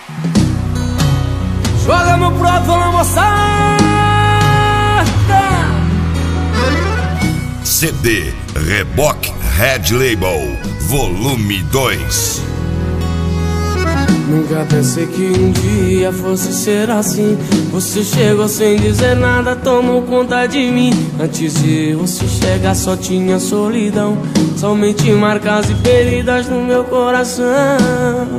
Joga meu prato na moçada. CD Reboque Red Label Volume 2. Nunca pensei que um dia fosse ser assim. Você chegou sem dizer nada, tomou conta de mim. Antes de você chegar só tinha solidão, somente marcas e feridas no meu coração.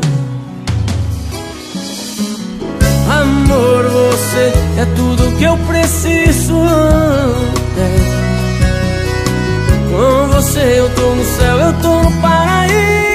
Amor, você é tudo que eu preciso. Com você eu tô no céu, eu tô no paraíso.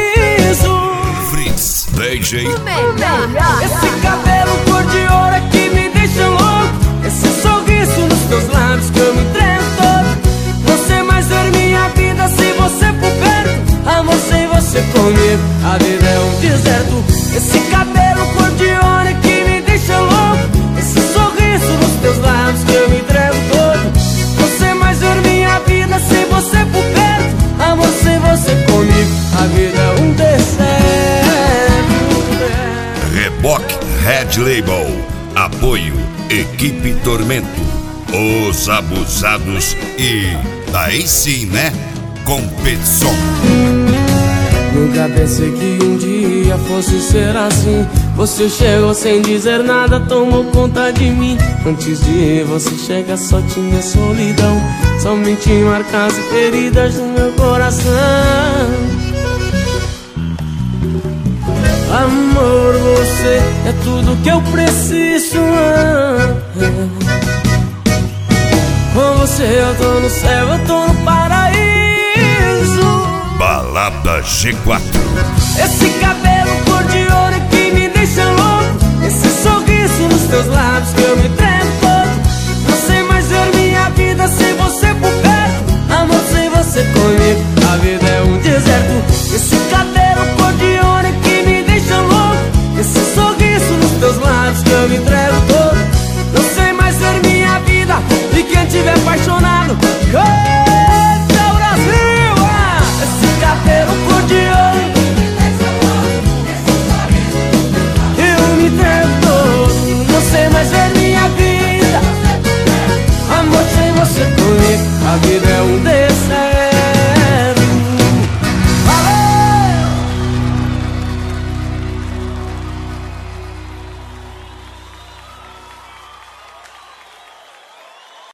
Fritz DJ. Esse cabelo cor de ouro é que me deixa louco. Esse sorriso nos teus lábios que eu me entrego todo. Você mais ver minha vida se você for perto. Amor, sem você comigo a vida é um deserto. Esse cabelo cor de ouro é que me deixa louco. Esse sorriso nos teus lábios que eu me entrego todo. Você mais ver minha vida se você for perto. Amor, sem você comigo a vida é um deserto. Reboque Red Label. Apoio Equipe Tormento. Os Abusados e daí sim, né? Competição. Nunca pensei que um dia fosse ser assim. Você chegou sem dizer nada, tomou conta de mim. Antes de você chegar só tinha solidão, somente marcas e feridas no meu coração. Amor, você é tudo que eu preciso. Com você eu tô no céu, eu tô no paraíso. Balada G4. Esse cabelo cor de ouro é que me deixa louco. Esse sorriso nos teus lábios que eu me tremo todo. Não sei mais ver minha vida sem você por perto. Amor, sem você comigo a vida é um deserto. Esse cabelo cor de ouro é que me deixa louco. Esse sorriso nos teus lábios que eu me entrego todo. Não sei mais ver minha vida e quem tiver apaixonado canta o Brasil. Esse cabelo cor de ouro eu me entrego todo. Não sei mais ver minha vida. Amor, sem você comigo a vida